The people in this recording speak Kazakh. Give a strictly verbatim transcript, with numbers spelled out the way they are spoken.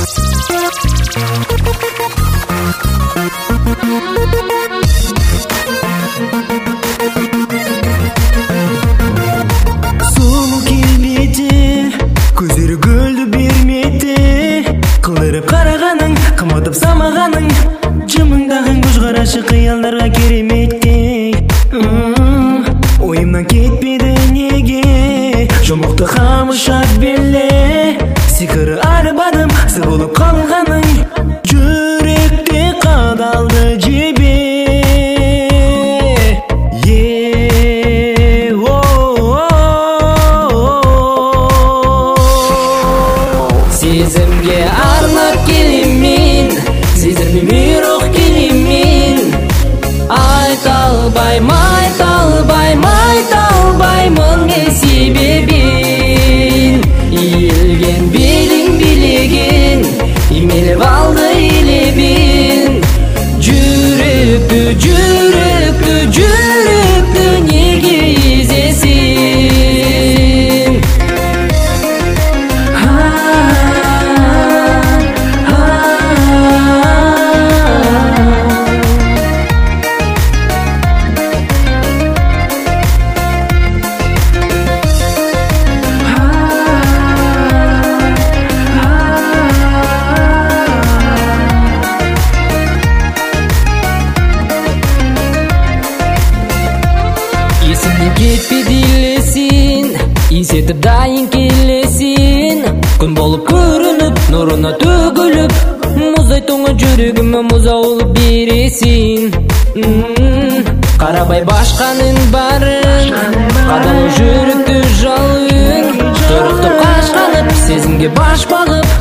Sulu келбеті, көздері гүлді бермеді, қылдырып қарағаның, қымытып самағаның, жымыңдаған көзқарашы қиялдарға кереметтей. Ойымнан кетпеді неге, жұмықты қамышат беле, сиқыры арбадым, сыр болып қалғаның, жүректе қадалды жебе. Сезімге арнап келемін, сезіміме рух келемін, айта албаймын, айта албаймын, айта албаймын мен себебін. Иілген белің билеген, имеліп алды елебін, жүректі, жүректі, жүректі неге езесің? Есімнен кетпеді елесін, есетіп дайын келесін, күн болып көрініп, нұрына төгіліп, мұздай тоңы жүрегіме мұз ауылып бересін. Қарабай башқаның барын, қадалы жүректі жалын, тұрықтып қашқанып, сезімге баш бағып,